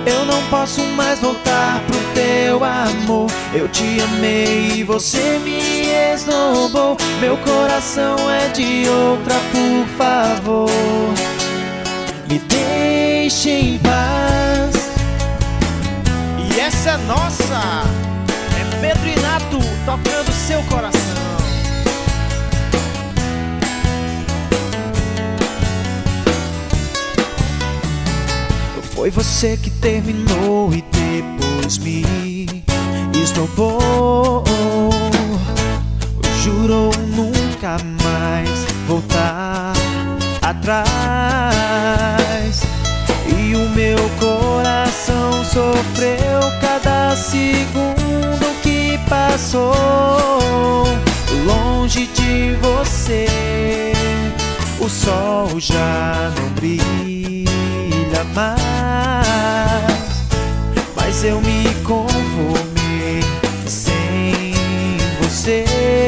Eu não posso mais voltar pro teu amor. Eu te amei e você me esnobou. Meu coração é de outra, por favor, me deixe em paz. E essa é nossa, é Pedro e Nato tocando seu coração. Foi você que terminou e depois me esnobou. Jurou nunca mais voltar atrás. E o meu coração sofreu cada segundo que passou longe de você. O sol já não brilha mais, mas eu me conformei sem você.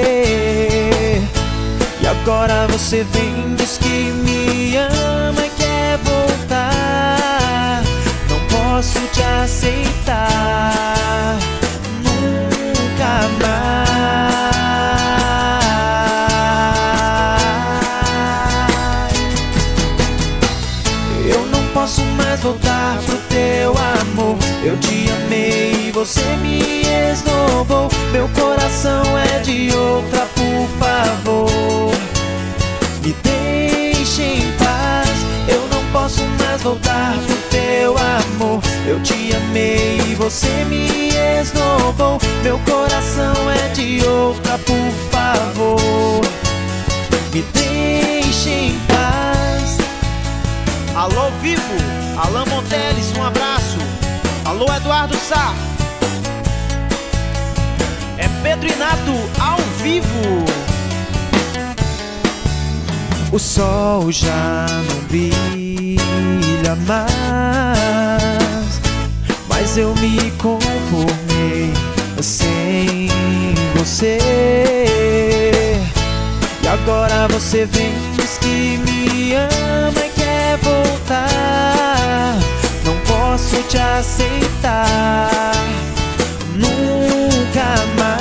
E agora você vem, diz que me ama e quer voltar. Não posso te aceitar nunca mais. Eu não posso mais voltar pro teu amor. Eu te amei e você me esnobou. Meu coração é de outra, por favor, me deixe em paz. Eu não posso mais voltar pro teu amor. Eu te amei e você me esnobou. Meu coração é de outra, por favor, me deixe em paz. Alô Vivo, Alan Monteles, um abraço. Alô Eduardo Sá, é Pedro e Nato ao vivo. O sol já não brilha mais, mas eu me conformei sem você. E agora você vem, diz que me ama e quer voltar. Não posso te aceitar nunca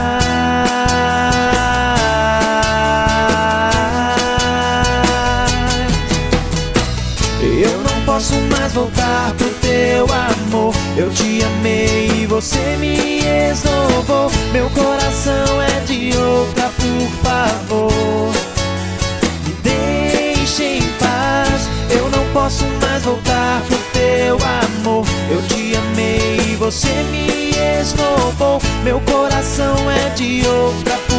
mais. Eu não posso mais voltar pro teu amor. Eu te amei e você me esnobou. Meu coração é de outra, por favor, me deixe em paz. Eu não posso mais voltar pro teu amor. Eu te amei e você me esnobou. Meu coração é de outra,